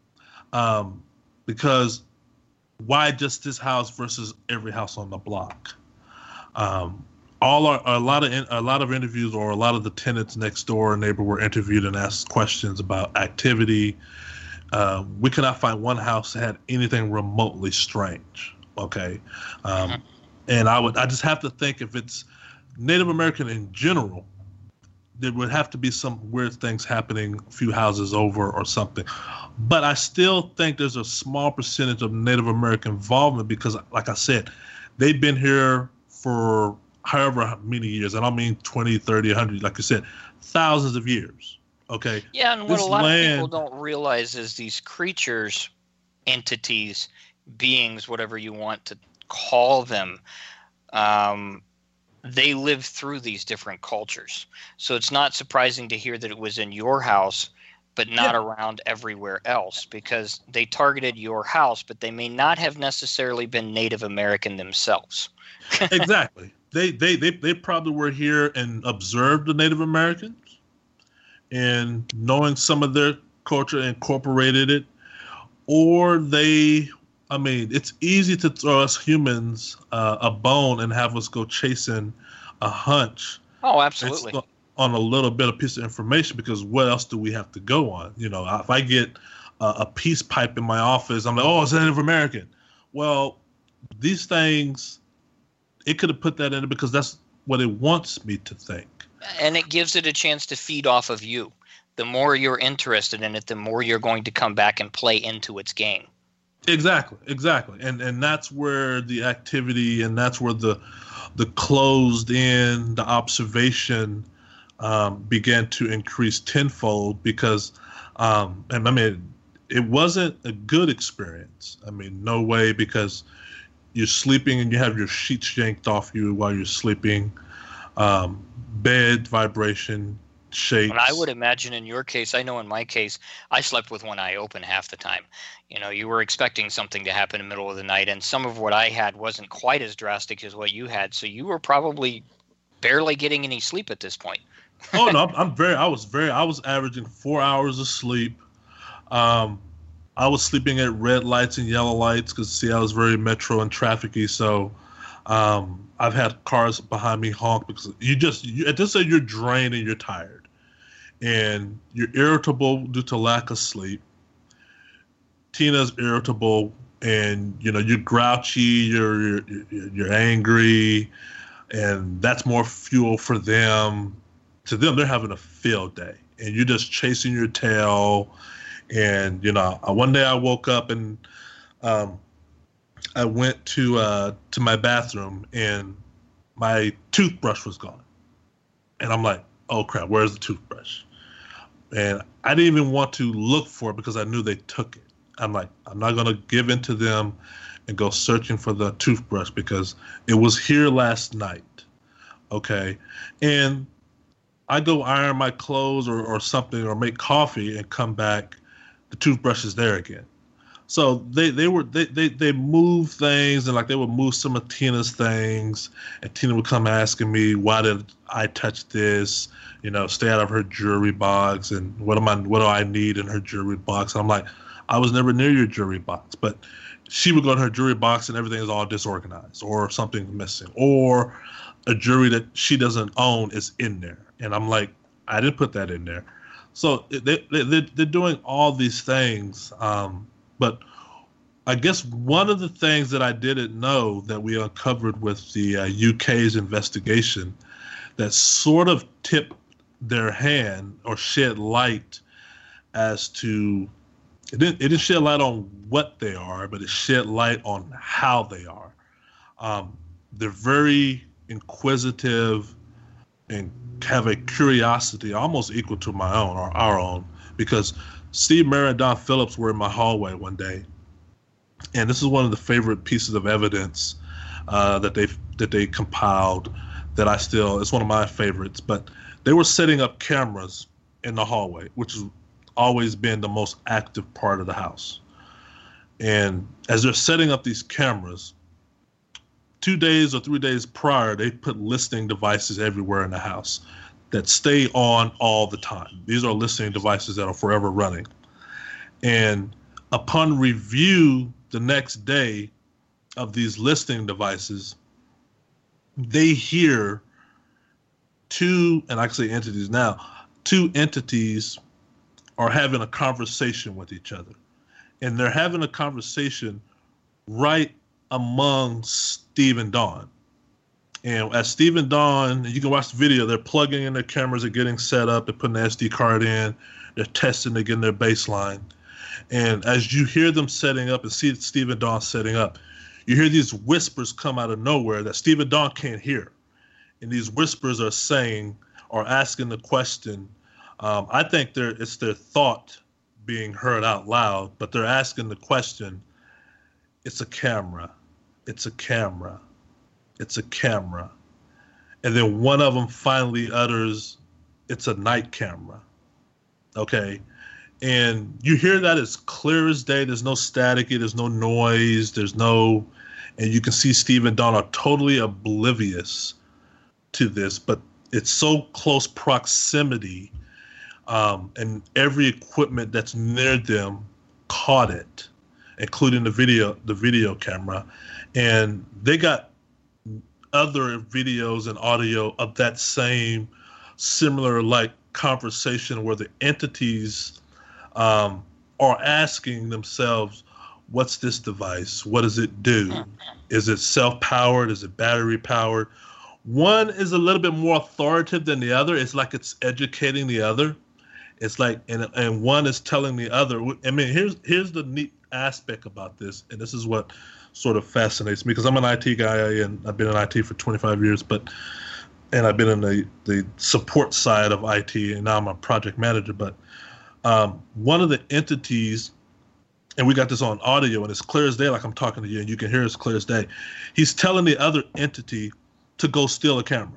Because why just this house versus every house on the block? A lot of interviews, or a lot of the tenants next door neighbor were interviewed and asked questions about activity. We could not find one house that had anything remotely strange. Okay. And I just have to think, if it's Native American in general, there would have to be some weird things happening a few houses over or something. But I still think there's a small percentage of Native American involvement, because, like I said, they've been here for however many years. I don't mean 20, 30, 100, like you said, thousands of years. Okay. Yeah, and what a lot of people don't realize is these creatures, entities, beings, whatever you want to call them, they live through these different cultures. So it's not surprising to hear that it was in your house, but not around everywhere else, because they targeted your house, but they may not have necessarily been Native American themselves. Exactly. They probably were here and observed the Native Americans, and knowing some of their culture incorporated it, or it's easy to throw us humans a bone and have us go chasing a hunch. Oh, absolutely. On a little bit of piece of information, because what else do we have to go on? If I get a peace pipe in my office, I'm like, oh, it's Native American. Well, these things, it could have put that in it because that's what it wants me to think. And it gives it a chance to feed off of you. The more you're interested in it, the more you're going to come back and play into its game. Exactly. And that's where the activity, and that's where the closed in, the observation began to increase tenfold, because it wasn't a good experience. No way, because you're sleeping and you have your sheets yanked off you while you're sleeping. Bed vibration, shakes. And I would imagine in your case, I know in my case, I slept with one eye open half the time. You were expecting something to happen in the middle of the night, and some of what I had wasn't quite as drastic as what you had. So you were probably barely getting any sleep at this point. Oh no, I was averaging 4 hours of sleep. I was sleeping at red lights and yellow lights because Seattle is very metro and trafficy. So I've had cars behind me honk because at this age you're drained and you're tired, and you're irritable due to lack of sleep. Tina's irritable and you're grouchy, you're angry, and that's more fuel for them. To them, they're having a field day, and you're just chasing your tail. And one day I woke up and I went to my bathroom, and my toothbrush was gone, and I'm like, oh crap, where's the toothbrush? And I didn't even want to look for it because I knew they took it. I'm like, I'm not going to give in to them and go searching for the toothbrush because it was here last night. Okay. And I go iron my clothes or something or make coffee and come back. The toothbrush is there again. So they move things, and like they would move some of Tina's things, and Tina would come asking me, why did I touch this? Stay out of her jewelry box, and what do I need in her jewelry box? And I'm like, I was never near your jewelry box. But she would go in her jewelry box and everything is all disorganized, or something's missing, or a jewelry that she doesn't own is in there. And I'm like, I didn't put that in there. So they're doing all these things. But I guess one of the things that I didn't know that we uncovered with the UK's investigation that sort of tipped their hand or shed light as to, it didn't shed light on what they are, but it shed light on how they are. They're very inquisitive and have a curiosity almost equal to my own or our own, because Steve Mary and Don Phillips were in my hallway one day, and this is one of the favorite pieces of evidence that they compiled that it's one of my favorites. But they were setting up cameras in the hallway, which has always been the most active part of the house. And as they're setting up these cameras, 2 days or 3 days prior, they put listening devices everywhere in the house that stay on all the time. These are listening devices that are forever running. And upon review the next day of these listening devices, they hear two entities are having a conversation with each other. And they're having a conversation right among Steve and Dawn. And as Steve and Dawn, you can watch the video, they're plugging in their cameras, they're getting set up, they're putting the SD card in, they're testing, they're getting their baseline. And as you hear them setting up and see Steve and Dawn setting up, you hear these whispers come out of nowhere that Steve and Dawn can't hear. And these whispers are saying, or asking the question, I think it's their thought being heard out loud, but they're asking the question, it's a camera, it's a camera, it's a camera. And then one of them finally utters, it's a night camera. Okay. And you hear that as clear as day. There's no static, there's no noise, and you can see Steve and Dawn are totally oblivious to this, but it's so close proximity, and every equipment that's near them caught it, including the video camera. And they got other videos and audio of that same similar like conversation where the entities are asking themselves, what's this device? What does it do? Is it self-powered? Is it battery-powered? One is a little bit more authoritative than the other. It's like it's educating the other. It's like, and one is telling the other. I mean, here's the neat aspect about this, and this is what sort of fascinates me, because I'm an IT guy, and I've been in IT for 25 years, and I've been in the support side of IT, and now I'm a project manager. But one of the entities, and we got this on audio, and it's clear as day, like I'm talking to you, and you can hear it's clear as day. He's telling the other entity to go steal a camera.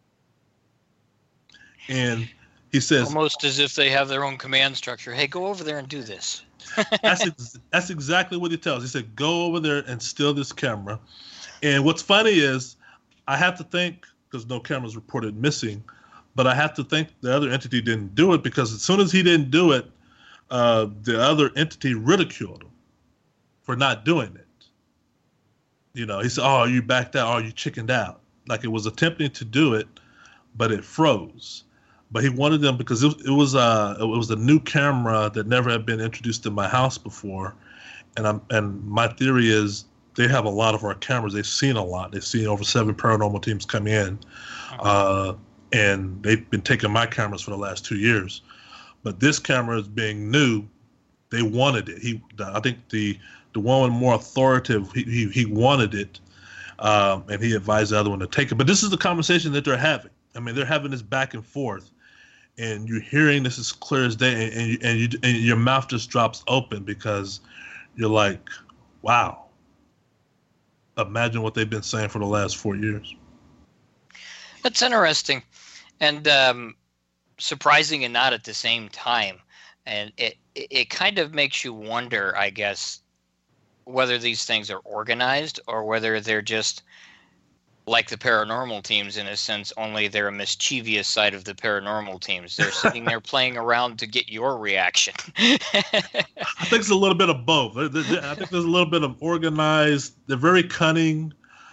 And he says, almost as if they have their own command structure. Hey, go over there and do this. That's exactly what he tells. He said, go over there and steal this camera. And what's funny is, I have to think, because no cameras reported missing, but I have to think the other entity didn't do it, because as soon as he didn't do it, the other entity ridiculed him for not doing it. He said, oh, you backed out, oh, you chickened out. Like it was attempting to do it, but it froze. But he wanted them, because it was a new camera that never had been introduced in my house before, And my theory is they have a lot of our cameras. They've seen a lot. They've seen over 7 paranormal teams come in, and they've been taking my cameras for the last 2 years. But this camera is being new. They wanted it. I think the one with more authoritative, he wanted it, and he advised the other one to take it. But this is the conversation that they're having. I mean, they're having this back and forth, and you're hearing this as clear as day, and your mouth just drops open because you're like, wow. Imagine what they've been saying for the last 4 years. That's interesting, and surprising, and not at the same time. And it kind of makes you wonder, I guess, whether these things are organized or whether they're just like the paranormal teams in a sense, only they're a mischievous side of the paranormal teams. They're sitting there playing around to get your reaction. I think it's a little bit of both. I think there's a little bit of organized. They're very cunning.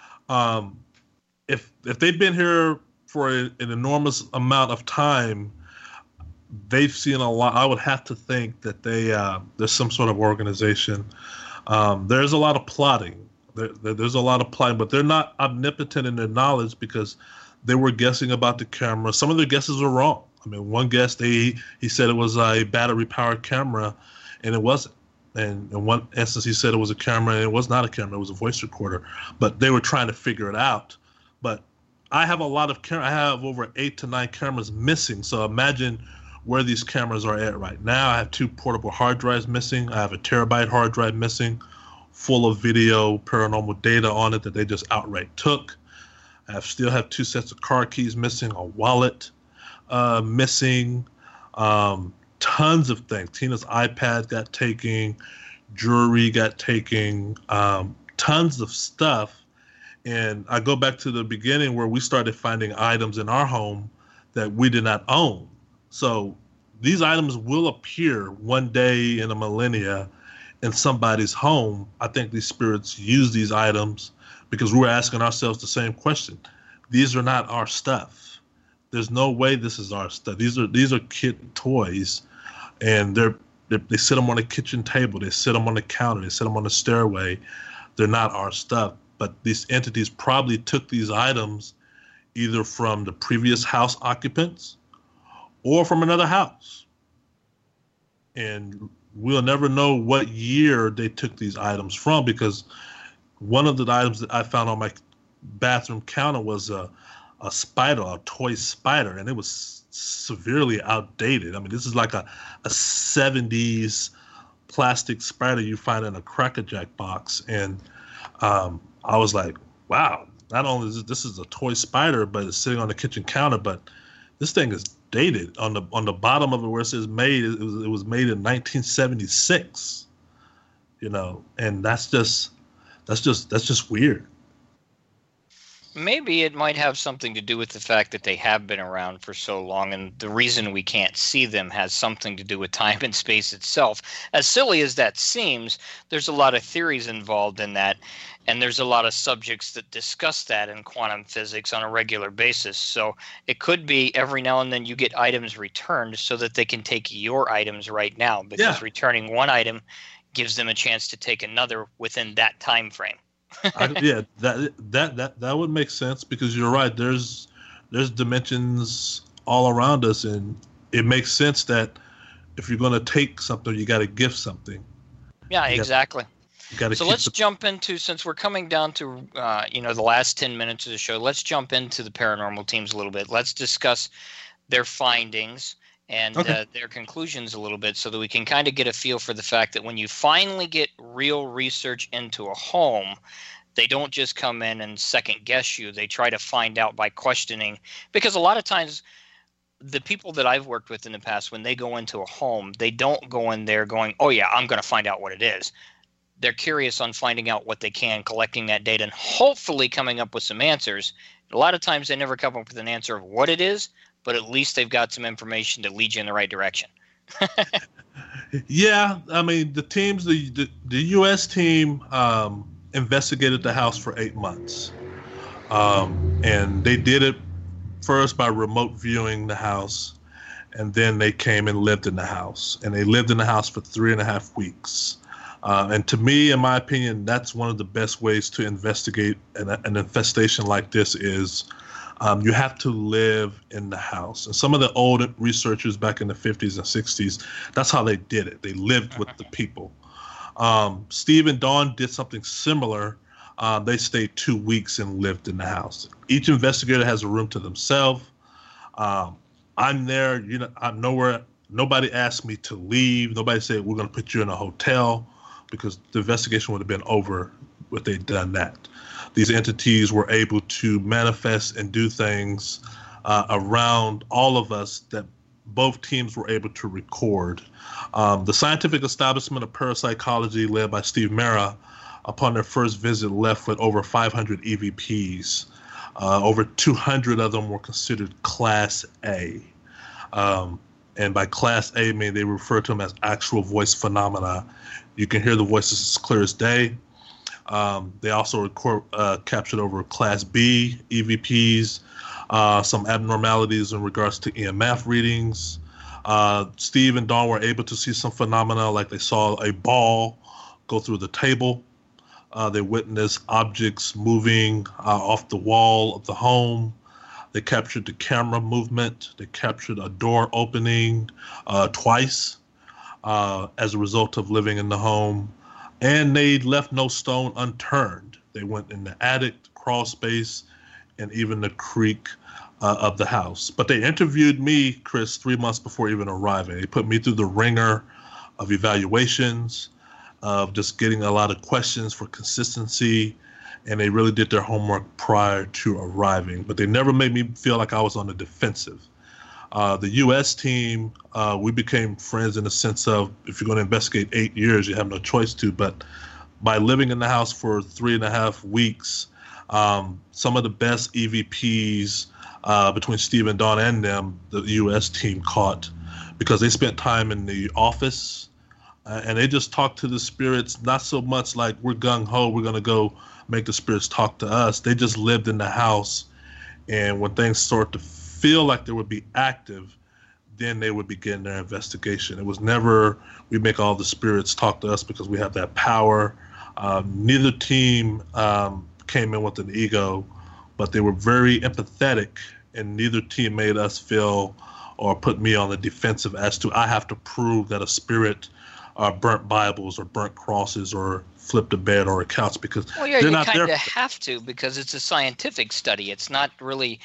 If they've been here for an enormous amount of time, they've seen a lot. I would have to think that there's some sort of organization. There's a lot of plotting. There's a lot of plotting, but they're not omnipotent in their knowledge because they were guessing about the camera. Some of their guesses were wrong. I mean, one guess, he said it was a battery-powered camera, and it wasn't. And in one instance, he said it was a camera, and it was not a camera. It was a voice recorder. But they were trying to figure it out. But I have a lot of cameras. I have over 8 to 9 cameras missing. So imagine where these cameras are at right now. I have 2 portable hard drives missing. I have a terabyte hard drive missing, full of video paranormal data on it that they just outright took. I still have 2 sets of car keys missing, a wallet missing, tons of things. Tina's iPad got taken, jewelry got taken, tons of stuff. And I go back to the beginning where we started finding items in our home that we did not own. So these items will appear one day in a millennia in somebody's home. I think these spirits use these items because we're asking ourselves the same question. These are not our stuff. There's no way this is our stuff. These are kid toys, and they sit them on a kitchen table. They sit them on the counter. They sit them on the stairway. They're not our stuff. But these entities probably took these items either from the previous house occupants or from another house. And we'll never know what year they took these items from, because one of the items that I found on my bathroom counter was a spider, a toy spider, and it was severely outdated. I mean, this is like a 70s plastic spider you find in a Cracker Jack box. And I was like, wow, not only is this is a toy spider, but it's sitting on the kitchen counter, but this thing is dated. On the bottom of it where it says made, it was made in 1976. You know, and that's just weird. Maybe it might have something to do with the fact that they have been around for so long, and the reason we can't see them has something to do with time and space itself. As silly as that seems, there's a lot of theories involved in that, and there's a lot of subjects that discuss that in quantum physics on a regular basis. So it could be every now and then you get items returned so that they can take your items right now, because returning one item gives them a chance to take another within that time frame. That would make sense, because you're right. There's dimensions all around us, and it makes sense that if you're going to take something, you got to gift something. Yeah, exactly. So let's jump into, since we're coming down to the last 10 minutes of the show, let's jump into the paranormal teams a little bit. Let's discuss their findings and their conclusions a little bit, so that we can kind of get a feel for the fact that when you finally get real research into a home, they don't just come in and second guess you. They try to find out by questioning, because a lot of times the people that I've worked with in the past, when they go into a home, they don't go in there going, oh yeah, I'm going to find out what it is. They're curious on finding out what they can, collecting that data, and hopefully coming up with some answers. A lot of times they never come up with an answer of what it is, but at least they've got some information to lead you in the right direction. Yeah, I mean, the teams, the U.S. team investigated the house for 8 months. And they did it first by remote viewing the house, and then they came and lived in the house. And they lived in the house for 3.5 weeks. And to me, in my opinion, that's one of the best ways to investigate an infestation like this is you have to live in the house. And some of the old researchers back in the 50s and 60s, that's how they did it. They lived with the people. Steve and Dawn did something similar. They stayed 2 weeks and lived in the house. Each investigator has a room to themselves. I'm there, I'm nowhere. Nobody asked me to leave. Nobody said, we're going to put you in a hotel, because the investigation would have been over if they'd done that. These entities were able to manifest and do things around all of us that both teams were able to record. The scientific establishment of parapsychology, led by Steve Mera, upon their first visit, left with over 500 EVPs. Over 200 of them were considered Class A. And by Class A, they refer to them as actual voice phenomena. You can hear the voices as clear as day. They also captured over Class B EVPs, some abnormalities in regards to EMF readings. Steve and Dawn were able to see some phenomena, like they saw a ball go through the table. They witnessed objects moving off the wall of the home. They captured the camera movement. They captured a door opening twice as a result of living in the home. And they left no stone unturned. They went in the attic, the crawl space, and even the creek of the house. But they interviewed me, Chris, 3 months before even arriving. They put me through the ringer of evaluations, of just getting a lot of questions for consistency, and they really did their homework prior to arriving. But they never made me feel like I was on the defensive. The U.S. team, we became friends in the sense of, if you're going to investigate 8 years, you have no choice to. But by living in the house for 3.5 weeks, some of the best EVPs between Steve and Dawn and them, the U.S. team caught, because they spent time in the office and they just talked to the spirits, not so much like we're gung-ho, we're going to go make the spirits talk to us. They just lived in the house, and when things start to feel like they would be active, then they would begin their investigation. It was never, we make all the spirits talk to us because we have that power. Neither team came in with an ego, but they were very empathetic, and neither team made us feel or put me on the defensive as to I have to prove that a spirit burnt Bibles or burnt crosses or flipped a bed or a couch, because they're not there. You kind of have to, because it's a scientific study. It's not really,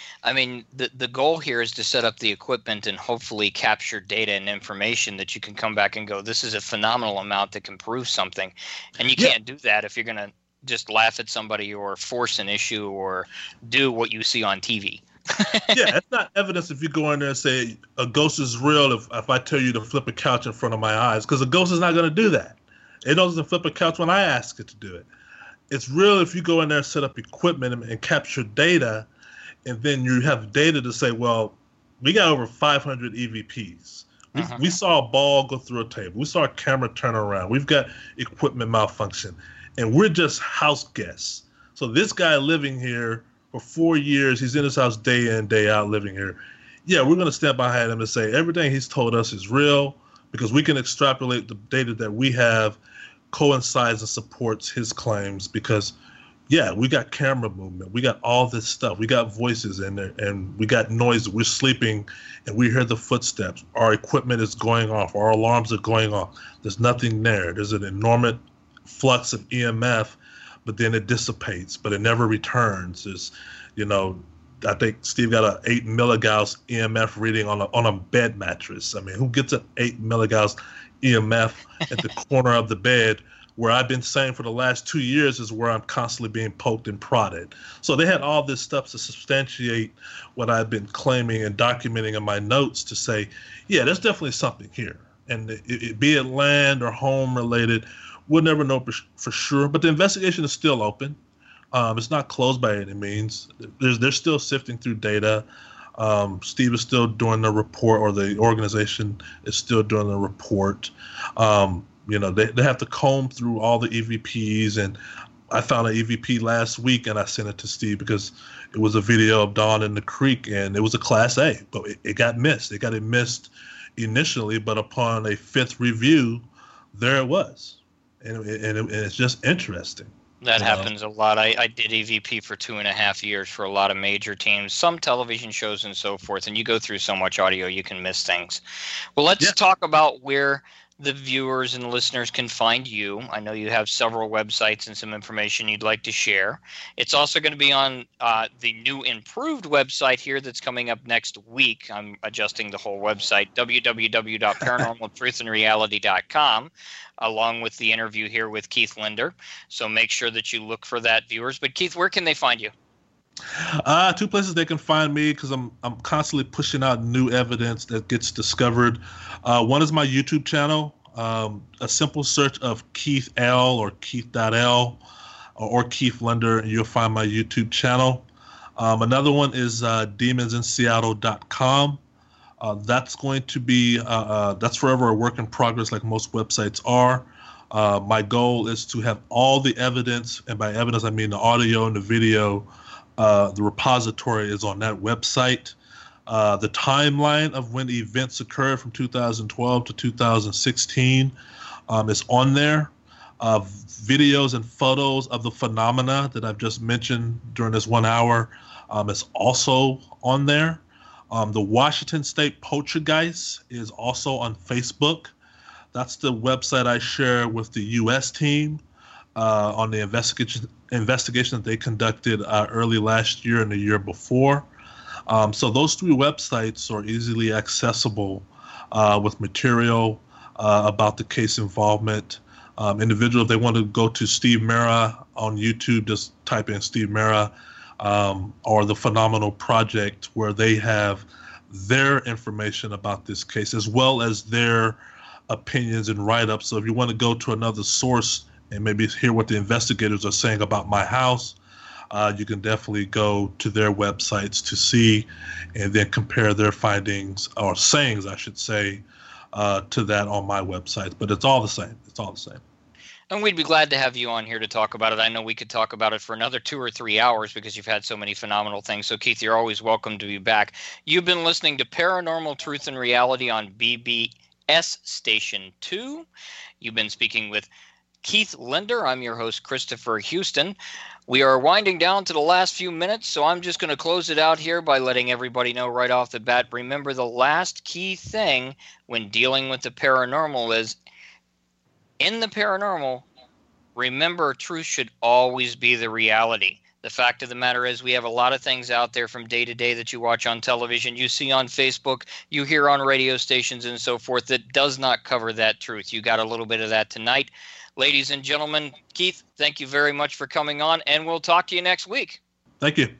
the goal here is to set up the equipment and hopefully capture data and information that you can come back and go, this is a phenomenal amount that can prove something. And you can't do that if you're going to just laugh at somebody or force an issue or do what you see on TV. Yeah, it's not evidence if you go in there and say a ghost is real if I tell you to flip a couch in front of my eyes, because a ghost is not going to do that. It doesn't flip a couch when I ask it to do it. It's real if you go in there and set up equipment and capture data, and then you have data to say, well, we got over 500 EVPs. We saw a ball go through a table. We saw a camera turn around. We've got equipment malfunction, and we're just house guests. So this guy living here for 4 years, he's in his house day in, day out, living here. Yeah, we're going to stand behind him and say everything he's told us is real, because we can extrapolate the data that we have coincides and supports his claims. Because, yeah, we got camera movement. We got all this stuff. We got voices in there, and we got noise. We're sleeping, and we hear the footsteps. Our equipment is going off. Our alarms are going off. There's nothing there. There's an enormous flux of EMF, but then it dissipates, but it never returns. There's, I think Steve got an 8 milligauss EMF reading on a bed mattress. Who gets an 8 milligauss EMF at the corner of the bed, where I've been saying for the last 2 years is where I'm constantly being poked and prodded. So they had all this stuff to substantiate what I've been claiming and documenting in my notes to say, yeah, there's definitely something here. And be it land or home related, we'll never know for sure, but the investigation is still open. It's not closed by any means. They're still sifting through data. Steve is still doing the report, or the organization is still doing the report. They have to comb through all the EVPs, and I found an EVP last week, and I sent it to Steve because it was a video of Dawn in the creek, and it was a Class A, but it got missed. It got missed initially, but upon a 5th review, there it was. and it's just interesting. That happens a lot. I did EVP for 2.5 years for a lot of major teams, some television shows and so forth, and you go through so much audio you can miss things. Well, let's talk about where the viewers and listeners can find you. I know you have several websites and some information you'd like to share. It's also going to be on the new improved website here that's coming up next week. I'm adjusting the whole website, www.paranormaltruthandreality.com, along with the interview here with Keith Linder. So make sure that you look for that, viewers. But Keith, where can they find you? Two places they can find me, because I'm constantly pushing out new evidence that gets discovered. One is my YouTube channel. A simple search of Keith L or Keith.L or Keith Linder, and you'll find my YouTube channel. Another one is demonsinseattle.com. That's going to be that's forever a work in progress, like most websites are. My goal is to have all the evidence, and by evidence I mean the audio and the video. The repository is on that website. The timeline of when events occurred from 2012 to 2016 is on there. Videos and photos of the phenomena that I've just mentioned during this 1 hour is also on there. The Washington State Poltergeist is also on Facebook. That's the website I share with the U.S. team on the investigation that they conducted early last year and the year before. So those three websites are easily accessible with material about the case involvement. Individual, if they want to go to Steve Mera on YouTube, just type in Steve Mera or the Phenomenal Project, where they have their information about this case as well as their opinions and write-ups. So if you want to go to another source and maybe hear what the investigators are saying about my house, you can definitely go to their websites to see and then compare their findings, or sayings, I should say, to that on my website. But it's all the same. It's all the same. And we'd be glad to have you on here to talk about it. I know we could talk about it for another 2 or 3 hours because you've had so many phenomenal things. So, Keith, you're always welcome to be back. You've been listening to Paranormal Truth and Reality on BBS Station 2. You've been speaking with Keith Linder. I'm your host, Christopher Houston. We are winding down to the last few minutes, so I'm just going to close it out here by letting everybody know right off the bat. Remember, the last key thing when dealing with the paranormal is, in the paranormal, remember, truth should always be the reality. The fact of the matter is, we have a lot of things out there from day to day that you watch on television, you see on Facebook, you hear on radio stations and so forth, that does not cover that truth. You got a little bit of that tonight. Ladies and gentlemen, Keith, thank you very much for coming on, and we'll talk to you next week. Thank you.